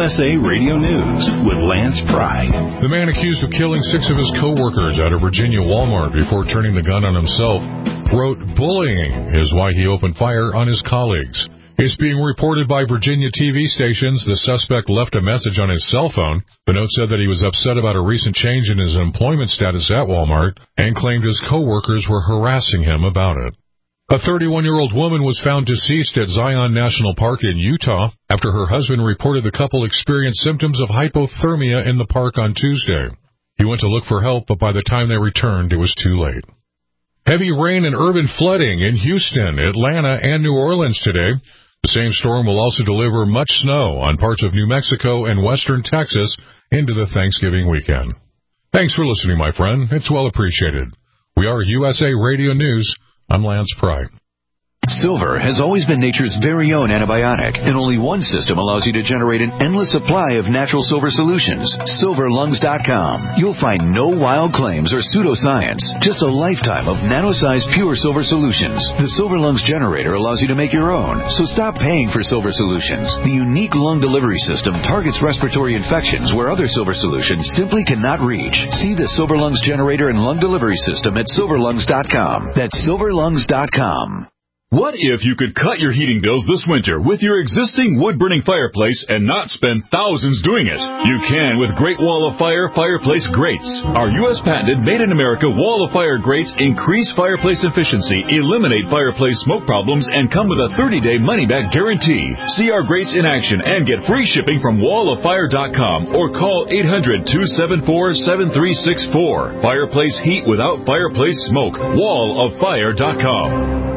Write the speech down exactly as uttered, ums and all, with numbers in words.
S A Radio News with Lance Pry. The man accused of killing six of his co-workers at a Virginia Walmart before turning the gun on himself wrote bullying is why he opened fire on his colleagues. It's being reported by Virginia T V stations. The suspect left a message on his cell phone. The note said that he was upset about a recent change in his employment status at Walmart and claimed his co-workers were harassing him about it. A thirty-one-year-old woman was found deceased at Zion National Park in Utah after her husband reported the couple experienced symptoms of hypothermia in the park on Tuesday. He went to look for help, but by the time they returned, it was too late. Heavy rain and urban flooding in Houston, Atlanta, and New Orleans today. The same storm will also deliver much snow on parts of New Mexico and western Texas into the Thanksgiving weekend. Thanks for listening, my friend. It's well appreciated. We are U S A Radio News. I'm Lance Pry. Silver has always been nature's very own antibiotic, and only one system allows you to generate an endless supply of natural silver solutions. silver lungs dot com. You'll find no wild claims or pseudoscience, just a lifetime of nano-sized pure silver solutions. The Silver Lungs generator allows you to make your own, so stop paying for silver solutions. The unique lung delivery system targets respiratory infections where other silver solutions simply cannot reach. See the Silver Lungs generator and lung delivery system at silver lungs dot com. That's silver lungs dot com. What if you could cut your heating bills this winter with your existing wood-burning fireplace and not spend thousands doing it? You can with Great Wall of Fire Fireplace Grates. Our U S patented made-in-America Wall of Fire grates increase fireplace efficiency, eliminate fireplace smoke problems, and come with a thirty-day money-back guarantee. See our grates in action and get free shipping from wall of fire dot com or call eight hundred, two seven four, seven three six four. Fireplace heat without fireplace smoke. wall of fire dot com.